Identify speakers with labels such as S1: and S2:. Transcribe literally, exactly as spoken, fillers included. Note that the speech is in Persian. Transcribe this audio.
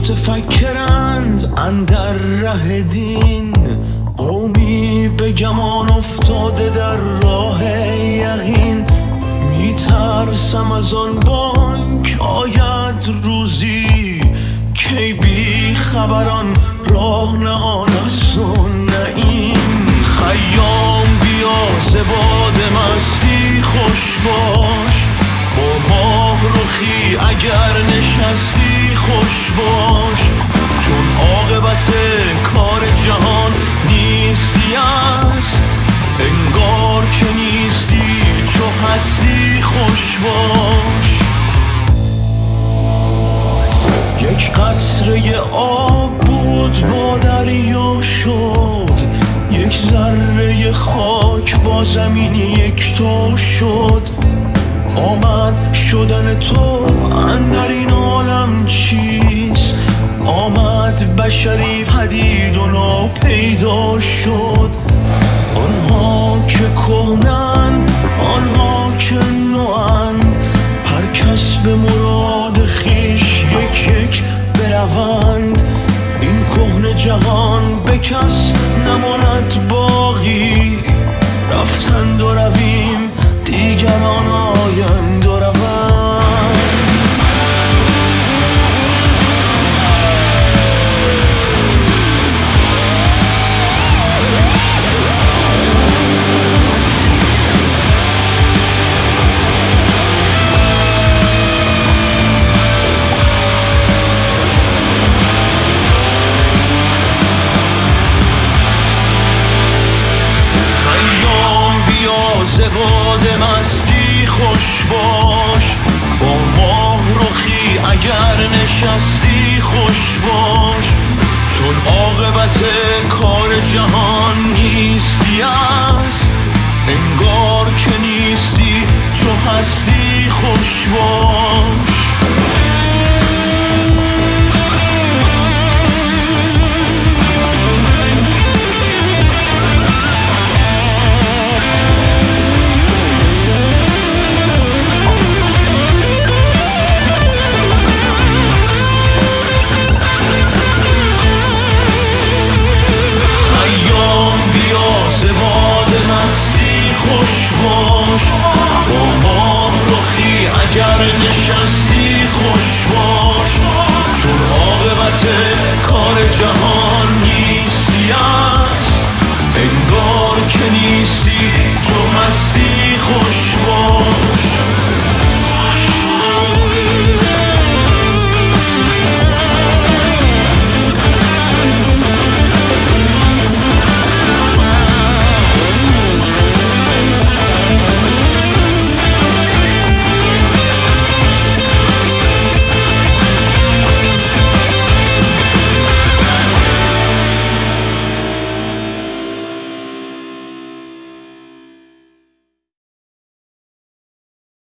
S1: متفکرند اندر ره دین، قومی به گمان افتاده در راه یقین. میترسم از آن بانک آید روزی، کی بی خبران راه نه آن است و نه این. خیام بیا ز باد مستی خوش باش، با ماه رخی اگر نشستی خوش باش. چون عاقبت کار جهان نیستی است، انگار که نیستی چو هستی خوش باش. یک قطره آب بود با دریا شد، یک ذره خاک با زمین یک تو شد. آمد شدن تو اندر این عالم چیست؟ آمد بشری پدید و ناپیدا شد. آنها که کهنند آنها که نوند، هر کس به مراد خویش یک یک بروند. این کهنه جهان به کس نماند باقی، رفتند و رویم دیگران آیند و روند. ز باد مستی خوش باش، با ماه رخی اگر نشستی خوش باش. چون عاقبت کار جهان نیستی است، انگار که نیستی چو هستی خوش باش.